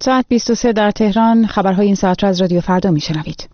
ساعت 23 در تهران. خبرهای این ساعت را از رادیو فردا میشنوید.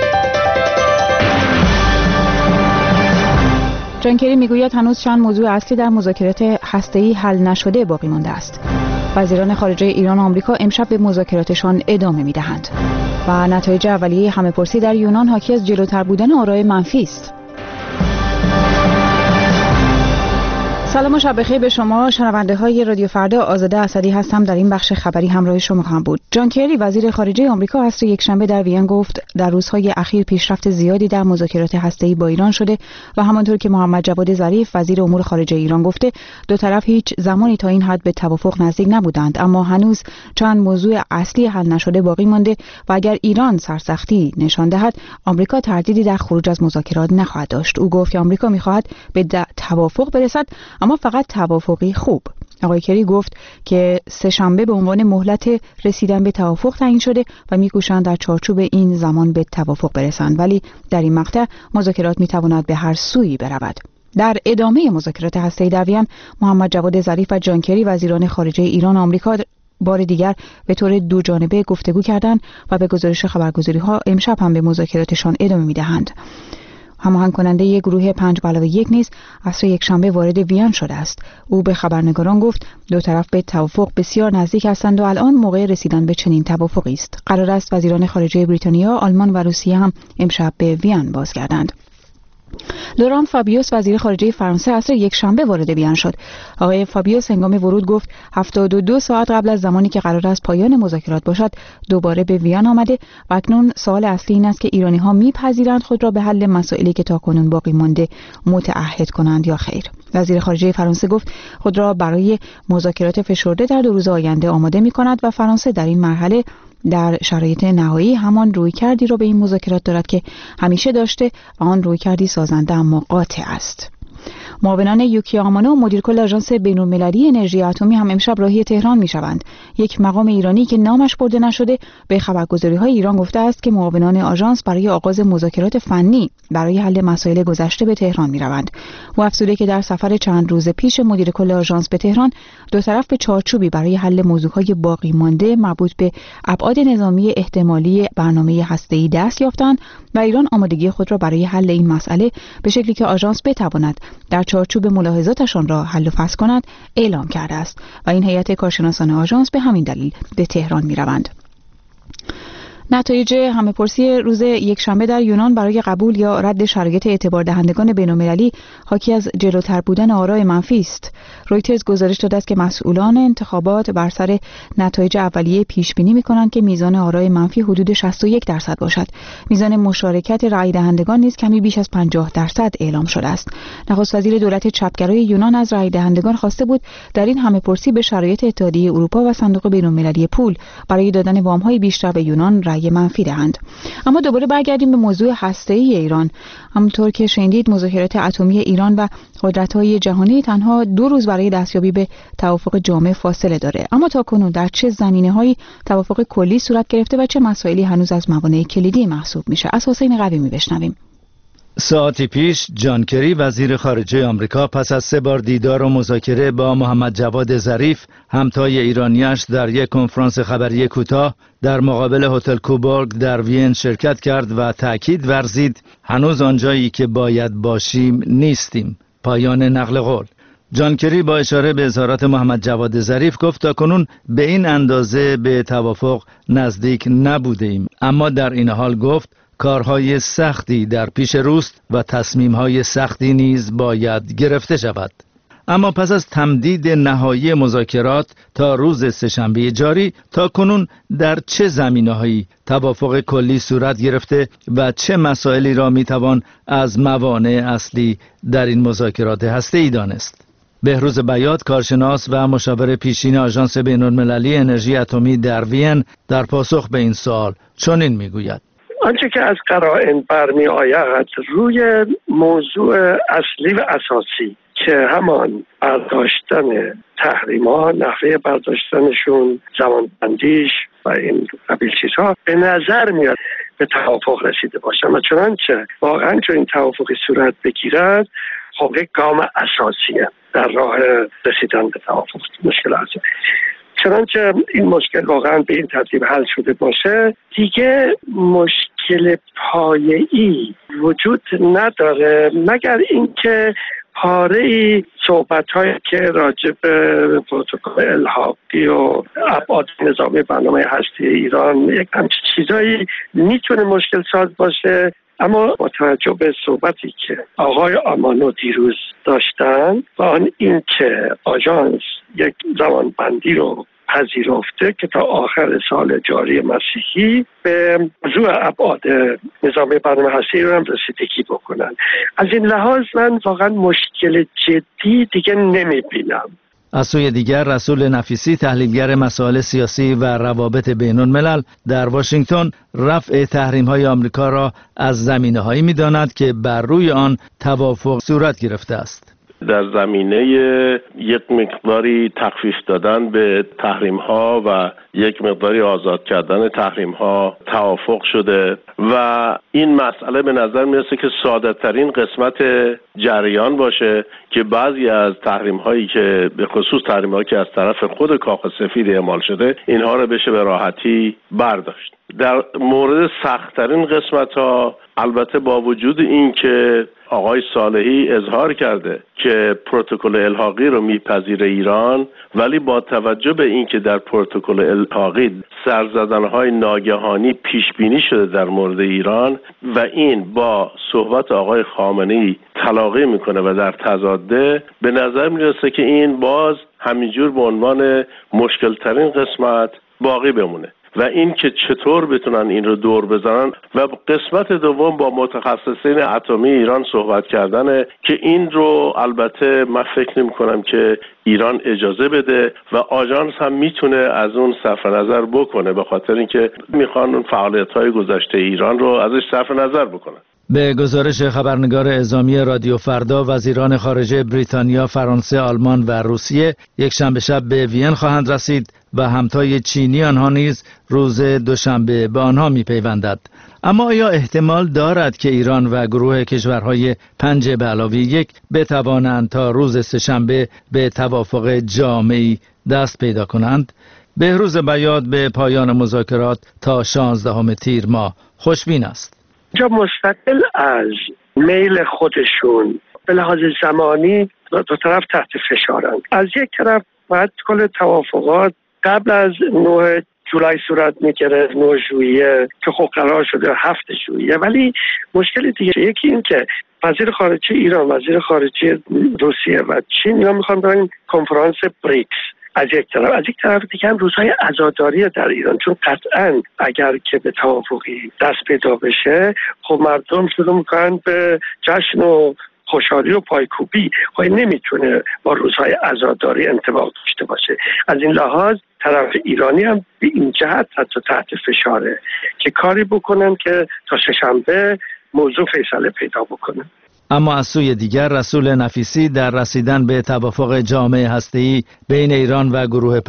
جان کری میگوید هنوز چند موضوع اصلی در مذاکرات هسته‌ای حل نشده باقی مانده است. وزیران خارجه ایران و آمریکا امشب به مذاکراتشان ادامه میدهند و نتایج اولیه همه‌پرسی در یونان حاکی از جلوتر بودن آرای منفی است. سلام و شب بخیر به شما شنونده های رادیو فردا. آزاده اسدی هستم. در این بخش خبری همراه شما خواهم بود. جان کری وزیر خارجه آمریکا عصر یکشنبه در وین گفت در روزهای اخیر پیشرفت زیادی در مذاکرات هسته‌ای با ایران شده و همانطور که محمد جواد ظریف وزیر امور خارجه ایران گفته دو طرف هیچ زمانی تا این حد به توافق نزدیک نبودند، اما هنوز چند موضوع اصلی حل نشده باقی مانده و اگر ایران سرسختی نشان دهد آمریکا تردیدی در خروج از مذاکرات نخواهد داشت. او گفت که آمریکا می‌خواهد به توافق برسد، اما فقط توافقی خوب. آقای کری گفت که سه‌شنبه به عنوان مهلت رسیدن به توافق تعیین شده و می‌کوشند در چارچوب این زمان به توافق برسند، ولی در این مقطع مذاکرات می‌تواند به هر سویی برود. در ادامه مذاکرات هسته‌ای در وین، محمد جواد ظریف و جان کری وزیران خارجه ایران و آمریکا بار دیگر به طور دو جانبه گفتگو کردند و به گزارش خبرگزاری‌ها امشب هم به مذاکراتشان ادامه می‌دهند. هماهنگ کننده گروه 5+1 نیز عصر یکشنبه وارد وین شده است. او به خبرنگاران گفت دو طرف به توافق بسیار نزدیک هستند و الان موقع رسیدن به چنین توافقی است. قرار است وزیران خارجه بریتانیا، آلمان و روسیه هم امشب به وین بازگردند. لوران فابیوس وزیر خارجه فرانسه عصر یکشنبه وارد وین شد. آقای فابیوس هنگام ورود گفت 72 ساعت قبل از زمانی که قرار است پایان مذاکرات باشد دوباره به وین آمده و اکنون سوال اصلی این است که ایرانی‌ها می‌پذیرند خود را به حل مسائلی که تاکنون باقی مانده متعهد کنند یا خیر. وزیر خارجه فرانسه گفت خود را برای مذاکرات فشرده در 2 روز آینده آماده می‌کند و فرانسه در این مرحله در شرایط نهایی همان رویکردی را به این مذاکرات دارد که همیشه داشته و آن رویکردی سازنده اما قاطع است. معاونان یوکی آمانو مدیر کل آژانس بین‌المللی انرژی اتمی هم امشب راهی تهران می‌شوند. یک مقام ایرانی که نامش برده نشده به خبرگزاری‌های ایران گفته است که معاونان آژانس برای آغاز مذاکرات فنی برای حل مسائل گذشته به تهران می‌روند. او افزوده که در سفر چند روز پیش مدیر کل آژانس به تهران دو طرف به چارچوبی برای حل موضوعات باقی مانده مربوط به ابعاد نظامی احتمالی برنامه هسته‌ای دست یافتند و ایران آمادگی خود را برای حل این مسئله به شکلی که آژانس بتواند در چارچوب ملاحظاتشان را حل و فصل کند اعلام کرده است و این هیئت کارشناسان آژانس به همین دلیل به تهران می‌روند. نتایج همه‌پرسی روز یکشنبه در یونان برای قبول یا رد شرایط اعتبار دهندگان بین‌المللی حاکی از جلوتر بودن آرای منفی است. رویترز گزارش داده است که مسئولان انتخابات بر سر نتایج اولیه پیش بینی می‌کنند که میزان آرای منفی حدود 61% باشد. میزان مشارکت رأی دهندگان نیز کمی بیش از 50% اعلام شده است. نخست وزیر دولت چپگرای یونان از رأی دهندگان خواسته بود در این همه‌پرسی به شرایط اتحادیه اروپا و صندوق بین‌المللی پول برای دادن وام‌های بیشتر به یونان رأی منفی دهند. اما دوباره برگردیم به موضوع هسته‌ای ایران. همونطور که شنیدید مذاکرات اتمی ایران و قدرت‌های جهانی تنها 2 روز برای دستیابی به توافق جامع فاصله داره. اما تاکنون در چه زمینه‌هایی توافق کلی صورت گرفته و چه مسائلی هنوز از موانع کلیدی محسوب میشه؟ از حسین قویمی بشنویم. ساعتی پیش جان کری وزیر خارجه آمریکا پس از 3 بار دیدار و مذاکره با محمد جواد ظریف همتای ایرانیش در یک کنفرانس خبری کوتاه در مقابل هتل کوبورگ در وین شرکت کرد و تأکید ورزید هنوز آنجایی که باید باشیم نیستیم. پایان نقل قول. جان کری با اشاره به اظهارات محمد جواد ظریف گفت تاکنون به این اندازه به توافق نزدیک نبوده ایم، اما در این حال گفت کارهای سختی در پیش روست و تصمیمهای سختی نیز باید گرفته شود. اما پس از تمدید نهایی مذاکرات تا روز سه‌شنبه جاری تا کنون در چه زمینه‌هایی توافق کلی صورت گرفته و چه مسائلی را میتوان از موانع اصلی در این مذاکرات هسته‌ای دانست؟ بهروز بیات کارشناس و مشاور پیشین آژانس بین‌المللی انرژی اتمی در وین در پاسخ به این سوال چنین میگوید: آنچه که از قرائن برمی آید روی موضوع اصلی و اساسی که همان برداشتن تحریم‌ها، نحوه برداشتنشون، زمانبندیش و این قبیل چیزها به نظر میاد به توافق رسیده باشن و چنانچه واقعا چون این توافقی صورت بگیرد خب یک گام اساسیه در راه رسیدن به توافق. مشکل است چنانچه این مشکل واقعا به این ترتیب حل شده باشه، دیگه مشکل پایه‌ای وجود نداره، مگر اینکه پاره‌ای صحبت‌هایی که راجع به پروتکل الحاقی و ابعاد نظامی برنامه هستی ایران، یک همچین چیزایی میتونه مشکل ساز باشه. اما با توجه به صحبتی که آقای آمانو دیروز داشتن و آن این که آژانس یک زمانبندی رو پذیرفته که تا آخر سال جاری مسیحی به موضوع ابعاد نظامی برنامه هستی ایران رسیدگی بکنن، از این لحاظ من واقعا مشکل جدی دیگه نمیبینم. از سوی دیگر رسول نفیسی تحلیلگر مسائل سیاسی و روابط بین الملل در واشنگتن رفع تحریم‌های آمریکا را از زمینه‌هایی می‌داند که بر روی آن توافق صورت گرفته است. در زمینه یک مقداری تخفیف دادن به تحریم‌ها و یک مقداری آزاد کردن تحریم‌ها توافق شده و این مسئله به نظر میرسه که ساده ترین قسمت جریان باشه که بعضی از تحریم‌هایی که به خصوص تحریم‌هایی که از طرف خود کاخ سفید اعمال شده اینها رو بشه به راحتی برداشت. در مورد سخت‌ترین قسمت‌ها البته با وجود این که آقای صالحی اظهار کرده که پروتکل الحاقی رو میپذیره ایران، ولی با توجه به این که در پروتکل الحاقی سرزدن‌های ناگهانی پیش بینی شده در مورد ایران و این با صحبت آقای خامنه‌ای تلاقی میکنه و در تضاده، به نظر میرسه که این باز همینجور به عنوان مشکل ترین قسمت باقی بمونه و این که چطور بتونن این رو دور بزنن. و قسمت دوم با متخصصین اتمی ایران صحبت کردنه که این رو البته من فکر نمی کنم که ایران اجازه بده و آژانس هم میتونه از اون صرف نظر بکنه، به خاطر اینکه میخوان اون فعالیت‌های گذشته ایران رو ازش صرف نظر بکنن. به گزارش خبرنگار اعزامی رادیو فردا، وزیران خارجه بریتانیا، فرانسه، آلمان و روسیه یک شنبه شب به وین خواهند رسید و همتای چینی آنها نیز روز دوشنبه به آنها می‌پیوندد. اما آیا احتمال دارد که ایران و گروه کشورهای 5+1 بتوانند تا روز سه‌شنبه به توافق جامعی دست پیدا کنند؟ بهروز بیات به پایان مذاکرات تا 16 تیر ماه خوشبین است. جا مستقل از میل خودشون به لحاظ زمانی دو طرف تحت فشارند. از یک طرف باید کل توافقات قبل از 9 جولای صورت میگیره، 9 ژوئیه که خب قرار شده 7 ژوئیه، ولی مشکل دیگه یکی این که وزیر خارجه ایران، وزیر خارجه روسیه و چین اینا میخوان برن کنفرانس بریکس از یک طرف دیگه هم روزهای عزاداری در ایران، چون قطعا اگر که به توافقی دست پیدا بشه خب مردم شروع میکنن به جشن و خوشحالی و پایکوبی، خب نمیتونه با روزهای عزاداری انطباق داشته باشه. از این لحاظ طرف ایرانی هم به این جهت حتی تحت فشاره که کاری بکنن که تا سه‌شنبه موضوع فیصله پیدا بکنه. اما از سوی دیگر رسول نفیسی در رسیدن به توافق جامع هسته‌ای بین ایران و گروه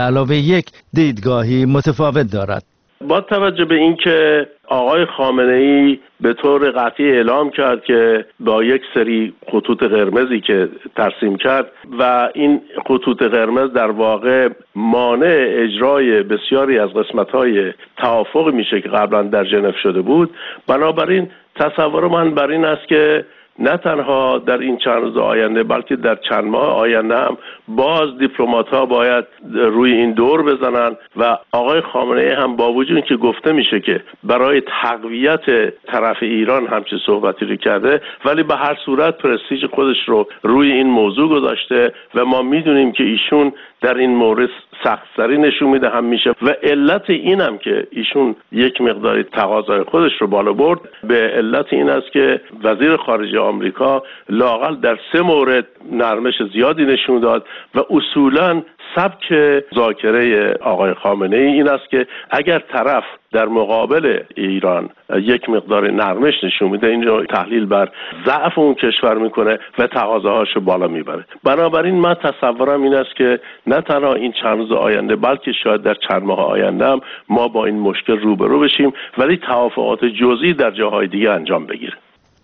5+1 دیدگاهی متفاوت دارد. با توجه به اینکه آقای خامنه‌ای به طور قطعی اعلام کرد که با یک سری خطوط قرمزی که ترسیم کرد و این خطوط قرمز در واقع مانع اجرای بسیاری از قسمت‌های توافق میشه که قبلا در ژنو شده بود، بنابراین تصور من بر این است که نه تنها در این چند روز آینده بلکه در چند ماه آینده هم باز دیپلمات‌ها باید روی این دور بزنن و آقای خامنه‌ای هم با وجود که گفته میشه که برای تقویت طرف ایران همچین صحبتی رو کرده، ولی به هر صورت پرستیژ خودش رو روی این موضوع گذاشته و ما میدونیم که ایشون در این مورد سخت‌سری نشون میده همیشه و علت این هم که ایشون یک مقداری تقاضای خودش رو بالا برد به علت این است که وزیر خارجه آمریکا لااقل در 3 مورد نرمش زیادی نشون داد و اصولاً سبک مذاکره آقای خامنه‌ای این است که اگر طرف در مقابل ایران یک مقدار نرمش نشون میده، اینجا تحلیل بر ضعف اون کشور میکنه و تقاضاهاشو بالا میبره. بنابراین من تصورم این است که نه تنها این چند روز آینده بلکه شاید در چند ماه آینده هم ما با این مشکل روبرو بشیم، ولی توافقات جزئی در جاهای دیگه انجام بگیره.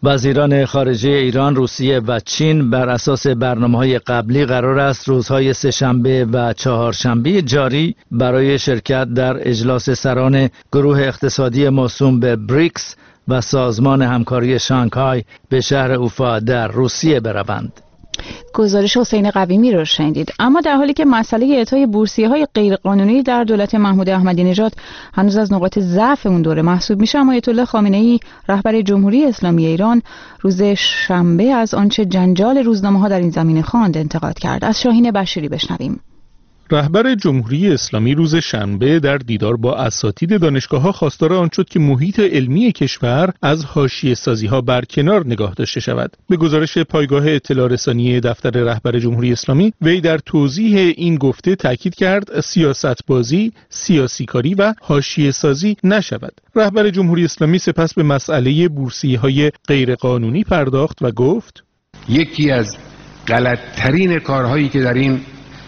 وزیران خارجه ایران، روسیه و چین بر اساس برنامه‌های قبلی قرار است روزهای سه‌شنبه و چهارشنبه جاری برای شرکت در اجلاس سران گروه اقتصادی موسوم به بریکس و سازمان همکاری شانگهای به شهر اوفا در روسیه بروند. گزارش حسین قویمی رو شنیدید. اما در حالی که مسئله اعطای بورسیه‌های غیرقانونی در دولت محمود احمدی نژاد هنوز از نقاط ضعف اون دوره محسوب میشه، اما آیت الله خامنه‌ای رهبر جمهوری اسلامی ایران روز شنبه از آنچه جنجال روزنامه‌ها در این زمینه خواند انتقاد کرد. از شاهین بشیری بشنویم. رهبر جمهوری اسلامی روز شنبه در دیدار با اساتید دانشگاه‌ها خواستار آن شد که محیط علمی کشور از حاشیه‌سازی‌ها برکنار نگاه داشته شود. به گزارش پایگاه اطلاع رسانی دفتر رهبر جمهوری اسلامی، وی در توضیح این گفته تاکید کرد سیاست‌بازی، سیاسی‌کاری و حاشیه‌سازی نشود. رهبر جمهوری اسلامی سپس به مسئله بورسیه‌های غیرقانونی پرداخت و گفت: یکی از غلط‌ترین کارهایی که در این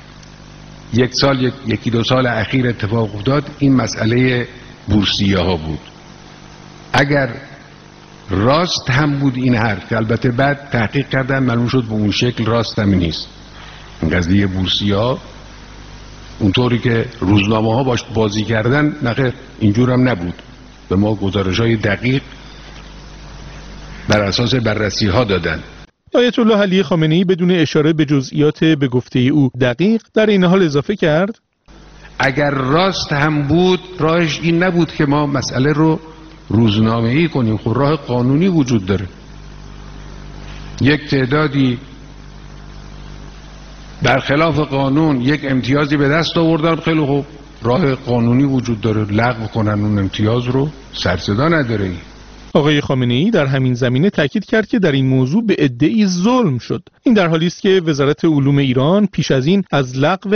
یکی دو سال اخیر اتفاق افتاد این مسئله بورسیه ها بود. اگر راست هم بود این حرف، که البته بعد تحقیق کردن معلوم شد به اون شکل راست هم نیست، این قضیه بورسیه ها اونطوری که روزنامه ها باش بازی کردن نخیر اینجور هم نبود. به ما گزارش های دقیق بر اساس بررسی ها دادن. آیت الله علی خامنه‌ای بدون اشاره به جزئیات به گفته او دقیق در این حال اضافه کرد: اگر راست هم بود راهش این نبود که ما مسئله رو روزنامه‌ای کنیم. خب راه قانونی وجود داره. یک تعدادی در خلاف قانون یک امتیازی به دست آوردن، خیلی خوب راه قانونی وجود داره، لغو کنن اون امتیاز رو، سر صدا نداره. آقای خامنه‌ای در همین زمینه تاکید کرد که در این موضوع به عده‌ای ظلم شد. این در حالی است که وزارت علوم ایران پیش از این از لغو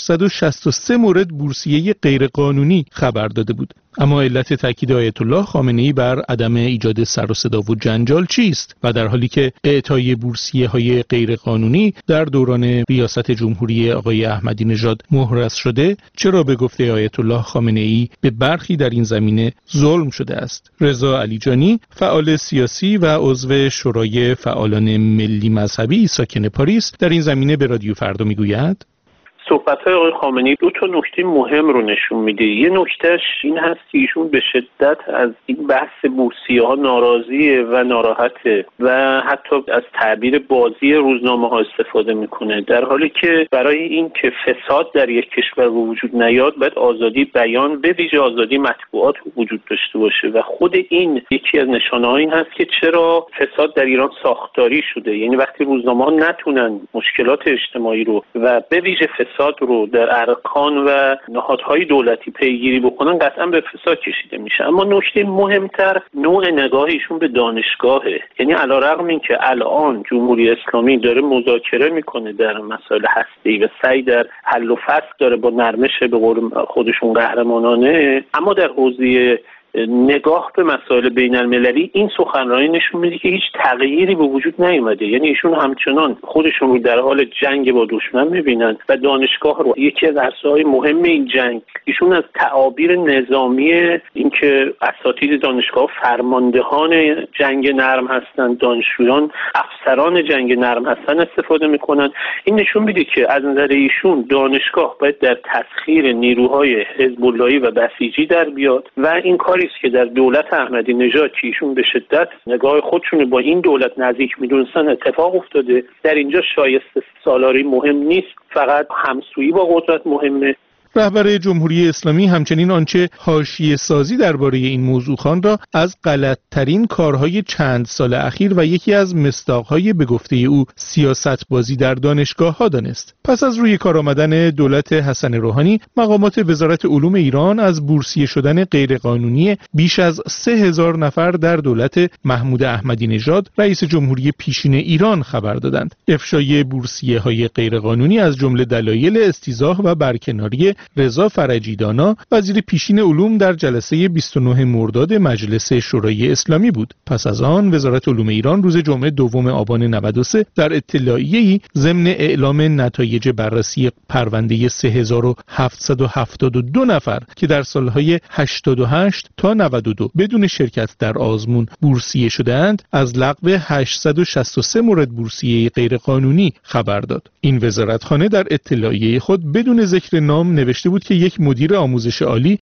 863 مورد بورسیه غیرقانونی خبر داده بود. اما علت تاکید آیت الله خامنه‌ای بر عدم ایجاد سر و صدا و جنجال چیست؟ و در حالی که اعطای بورسیه‌های غیرقانونی در دوران ریاست جمهوری آقای احمدی نژاد مهرس شده، چرا به گفته آیت الله خامنه‌ای به برخی در این زمینه ظلم شده است؟ رضا علیجانی، فعال سیاسی و عضو شورای فعالان ملی مذهبی ساکن پاریس، در این زمینه به رادیو فردا میگوید: صحبت‌های آقای خامنه‌ای دو تا نکته مهم رو نشون میده. یه نکتهش این هست که ایشون به شدت از این بحث بورسیه‌ها ناراضیه و ناراحته و حتی از تعبیر بازی روزنامه‌ها استفاده میکنه، در حالی که برای این که فساد در یک کشور وجود نیاد باید آزادی بیان به ویژه آزادی مطبوعات وجود داشته باشه و خود این یکی از نشانه‌های این هست که چرا فساد در ایران ساختاری شده. یعنی وقتی روزنامه‌ها نتونن مشکلات اجتماعی رو و به ویژه فساد رو در ارکان و نهادهای دولتی پیگیری بکنن قطعا به فساد کشیده میشه. اما نکته مهمتر نوع نگاهشون به دانشگاهه. یعنی علیرغم اینکه الان جمهوری اسلامی داره مذاکره میکنه در مسائل هسته‌ای و سعی در حل و فصل داره با نرمش به قول خودشون قهرمانانه، اما در حوزه نگاه به مسائل بین المللی این سخنرانی نشون میده که هیچ تغییری به وجود نیومده. یعنی ایشون همچنان خودشون رو در حال جنگ با دشمن میبینن و دانشگاه رو یکی از عرصه‌های مهم این جنگ. ایشون از تعابیر نظامی اینکه اساتید دانشگاه فرماندهان جنگ نرم هستن، دانشجویان افسران جنگ نرم هستن استفاده میکنن. این نشون میده که از نظر ایشون دانشگاه باید در تسخیر نیروهای حزب اللهی و بسیجی در بیاد و این کاری است که در دولت احمدی نژاد که ایشون به شدت نگاه خودشون با این دولت نزدیک میدونستن اتفاق افتاده. در اینجا شایسته سالاری مهم نیست، فقط همسویی با قدرت مهمه. رهبر جمهوری اسلامی همچنین آنچه حاشیه‌سازی درباره این موضوع خواند را از غلط‌ترین کارهای چند سال اخیر و یکی از مصداق‌های به گفته او سیاست بازی در دانشگاه‌ها دانست. پس از روی کار آمدن دولت حسن روحانی، مقامات وزارت علوم ایران از بورسیه شدن غیرقانونی بیش از 3000 نفر در دولت محمود احمدی نژاد رئیس جمهوری پیشین ایران خبر دادند. افشای بورسیه‌های غیرقانونی از جمله دلایل استیضاح و برکناری رضا فرجیدانا وزیر پیشین علوم در جلسه 29 مرداد مجلس شورای اسلامی بود. پس از آن وزارت علوم ایران روز جمعه 2 آبان 93 در اطلاعیه‌ای ضمن اعلام نتایج بررسی پرونده 3772 نفر که در سالهای 88 تا 92 بدون شرکت در آزمون بورسیه شدند از لغو 863 مورد بورسیه غیرقانونی خبر داد. این وزارتخانه در اطلاعیه خود بدون ذکر نام نوشته بود که یک مدیر آموزش عالی